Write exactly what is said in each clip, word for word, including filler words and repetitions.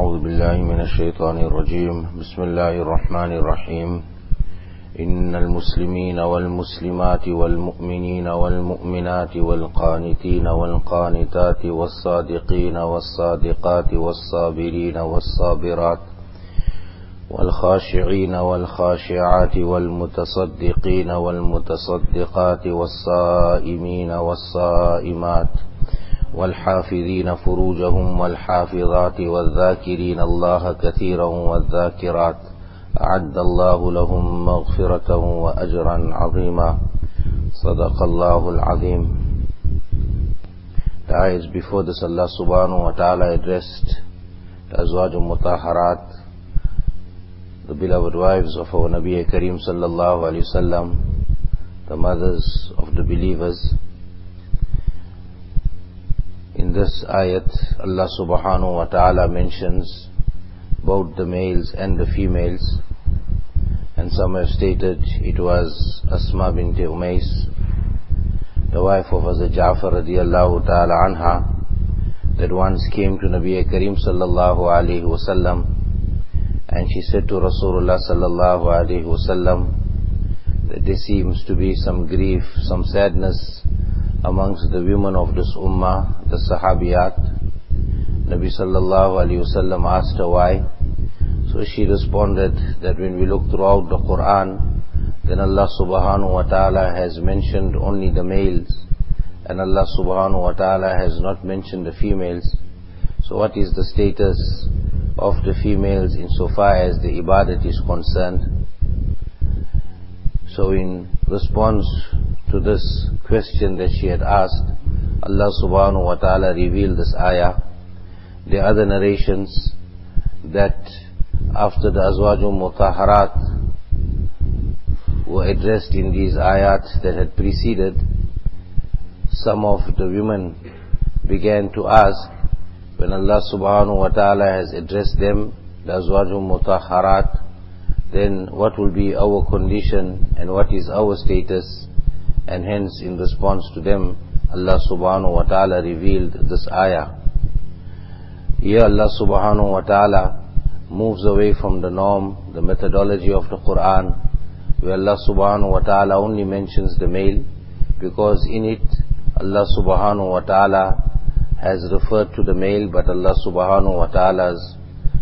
أعوذ بالله من الشيطان الرجيم بسم الله الرحمن الرحيم إن المسلمين والمسلمات والمؤمنين والمؤمنات والقانتين والقانتات والصادقين والصادقات والصابرين والصابرات والخاشعين والخاشعات والمتصدقين والمتصدقات والصائمين والصائمات والحافظين فروجهم والحافظات والذاكرين الله كثيرا والذاكرات أعد الله لهم مغفرة وأجرا عظيما صدق الله العظيم. The ayahs before this, Allah subhanahu wa ta'ala addressed the Azwaj al-Mutahharat, the beloved wives of our Nabi Kareem sallallahu alayhi wasallam, the mothers of the believers. In this ayat, Allah subhanahu wa ta'ala mentions both the males and the females, and some have stated it was Asma bint Umais, the wife of Hazrat Ja'far radiyallahu ta'ala anha, that once came to Nabi Kareem sallallahu alayhi wasallam, and she said to Rasulullah sallallahu alayhi wasallam that there seems to be some grief, some sadness amongst the women of this ummah, the Sahabiyat. Nabi sallallahu alayhi wasallam asked her why. So she responded that when we look throughout the Quran, then Allah subhanahu wa ta'ala has mentioned only the males, and Allah subhanahu wa ta'ala has not mentioned the females. So what is the status of the females insofar as the ibadat is concerned? So in response to this question that she had asked, Allah subhanahu wa ta'ala revealed this ayah. There are other narrations that after the Azwajul Mutahharat were addressed in these ayat that had preceded, some of the women began to ask, when Allah subhanahu wa ta'ala has addressed them, the Azwajul Mutahharat, then what will be our condition and what is our status? And hence, in response to them, Allah subhanahu wa ta'ala revealed this ayah. Here Allah subhanahu wa ta'ala moves away from the norm, the methodology of the Quran, where Allah subhanahu wa ta'ala only mentions the male, because in it Allah subhanahu wa ta'ala has referred to the male, but Allah subhanahu wa ta'ala's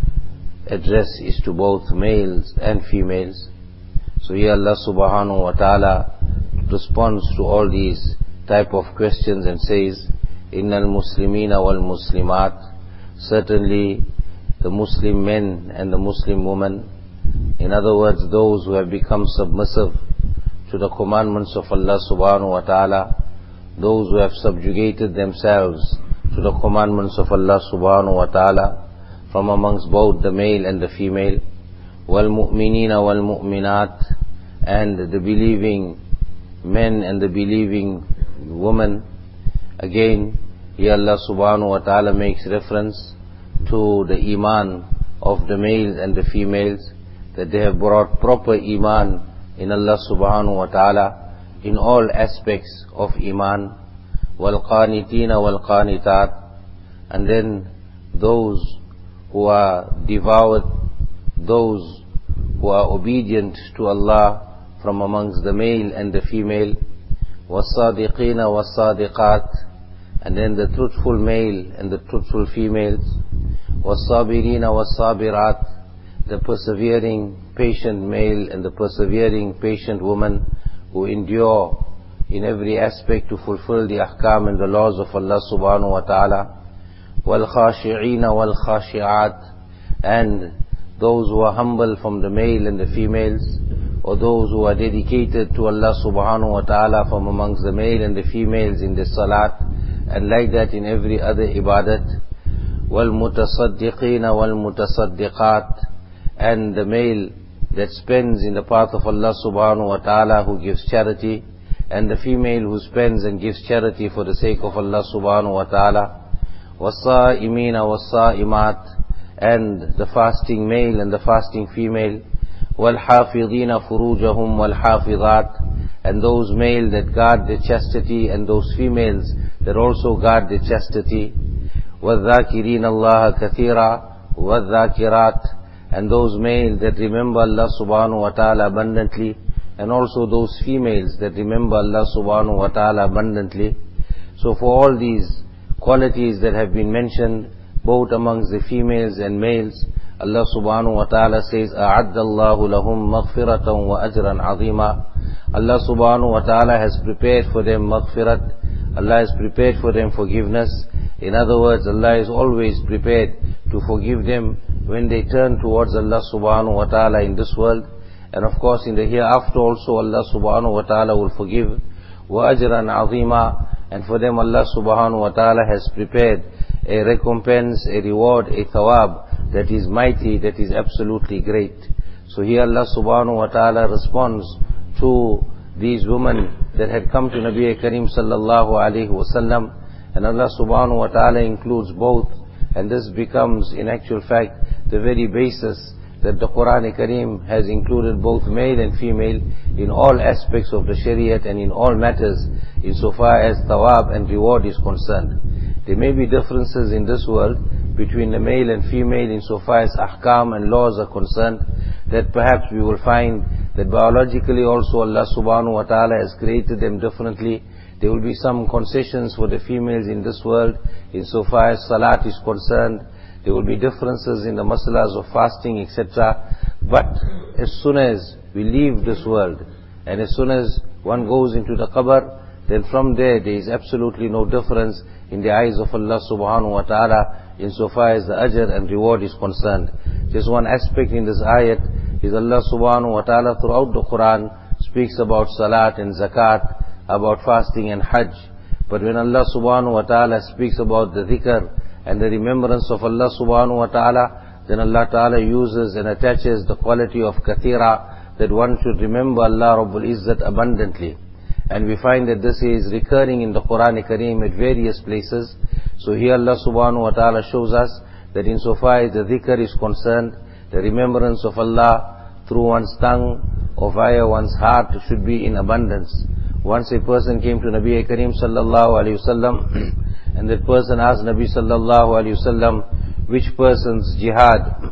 address is to both males and females. So here Allah subhanahu wa ta'ala responds to all these type of questions and says, Innal Muslimina wal Muslimat, certainly the Muslim men and the Muslim women, in other words those who have become submissive to the commandments of Allah subhanahu wa ta'ala, those who have subjugated themselves to the commandments of Allah subhanahu wa ta'ala, from amongst both the male and the female, wal mu'minina wal mu'minat, and the believing men and the believing women. Again, here Allah subhanahu wa ta'ala makes reference to the iman of the males and the females, that they have brought proper iman in Allah subhanahu wa ta'ala in all aspects of iman. Wal qanitina wal qanitat, and then those who are devout, those who are obedient to Allah from amongst the male and the female. Was-sadiqina was-sadiqat, and then the truthful male and the truthful females. Was-sabirina was-sabirat, the persevering patient male and the persevering patient woman, who endure in every aspect to fulfill the ahkam and the laws of Allah subhanahu wa ta'ala. Wal-khashi'ina wal-khashi'at, and those who are humble from the male and the females, or those who are dedicated to Allah subhanahu wa ta'ala from amongst the male and the females in the salat, and like that in every other ibadat. Wal-mutasaddiqina wal-mutasaddiqat, and the male that spends in the path of Allah subhanahu wa ta'ala, who gives charity, and the female who spends and gives charity for the sake of Allah subhanahu wa ta'ala. Was-sa'imina was-sa'imat, and the fasting male and the fasting female. Wal-hafidhina furujahum wal-hafidhat, and those male that guard their chastity, and those females that also guard their chastity. وَالذَّاكِرِينَ اللَّهَ كَثِيرًا وَالذَّاكِرَاتِ, and those males that remember Allah subhanahu wa ta'ala abundantly, and also those females that remember Allah subhanahu wa ta'ala abundantly. So for all these qualities that have been mentioned, both amongst the females and males, Allah subhanahu wa ta'ala says, أَعَدَّ اللَّهُ لَهُمْ مَغْفِرَةً وَأَجْرًا عَظِيمًا. Allah subhanahu wa ta'ala has prepared for them maghfirat, Allah has prepared for them forgiveness. In other words, Allah is always prepared to forgive them when they turn towards Allah subhanahu wa ta'ala in this world. And of course in the hereafter also Allah subhanahu wa ta'ala will forgive. وَأَجْرًا عَظِيمًا, and for them Allah subhanahu wa ta'ala has prepared a recompense, a reward, a thawab that is mighty, that is absolutely great. So here Allah subhanahu wa ta'ala responds to these women that had come to Nabi Kareem sallallahu alayhi wa sallam, and Allah subhanahu wa ta'ala includes both, and this becomes in actual fact the very basis that the Quran Kareem has included both male and female in all aspects of the Shariat and in all matters insofar as thawab and reward is concerned. There may be differences in this world between the male and female insofar as ahkam and laws are concerned, that perhaps we will find that biologically also Allah subhanahu wa ta'ala has created them differently. There will be some concessions for the females in this world insofar as salat is concerned. There will be differences in the masalas of fasting, et cetera. But as soon as we leave this world, and as soon as one goes into the qabr, then from there there is absolutely no difference in the eyes of Allah subhanahu wa ta'ala insofar as the ajr and reward is concerned. Just one aspect in this ayat is Allah subhanahu wa ta'ala throughout the Quran speaks about salat and zakat, about fasting and hajj. But when Allah subhanahu wa ta'ala speaks about the dhikr and the remembrance of Allah subhanahu wa ta'ala, then Allah ta'ala uses and attaches the quality of kathira, that one should remember Allah Rabbul Izzat abundantly. And we find that this is recurring in the Quran Kareem at various places. So here Allah subhanahu wa ta'ala shows us that insofar as the dhikr is concerned, the remembrance of Allah through one's tongue or via one's heart should be in abundance. Once a person came to Nabi Kareem sallallahu alayhi wasallam, and that person asked Nabi sallallahu alayhi wasallam, which person's jihad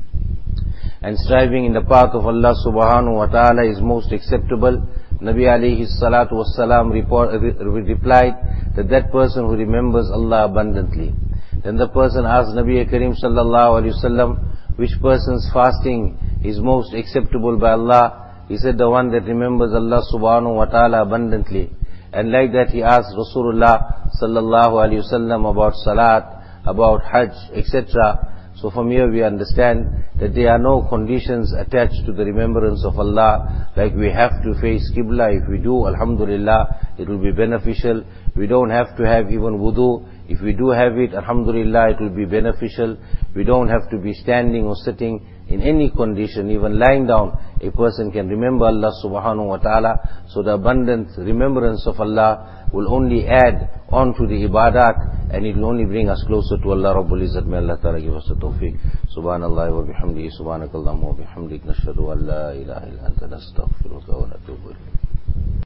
and striving in the path of Allah subhanahu wa ta'ala is most acceptable? Nabi alayhi salatu wassalam replied that that person who remembers Allah abundantly. Then the person asked Nabi Kareem sallallahu alayhi wasallam, which person's fasting is most acceptable by Allah? He said, the one that remembers Allah subhanahu wa ta'ala abundantly. And like that he asked Rasulullah sallallahu alayhi wasallam about salat, about hajj, et cetera. So from here we understand that there are no conditions attached to the remembrance of Allah, like we have to face Qibla. If we do, alhamdulillah, it will be beneficial. We don't have to have even wudu. If we do have it, alhamdulillah, it will be beneficial. We don't have to be standing or sitting. In any condition, even lying down, a person can remember Allah subhanahu wa ta'ala. So the abundant remembrance of Allah will only add on to the ibadat, and it will only bring us closer to Allah Rabbul Izzat. May Allah ta'ala give us the tawfiq. Subhanallah wa bihamdihi, subhanakallahumma wa bihamdik, nashhadu an la ilaha illa anta, nastaghfiruka wa natubu ilayk.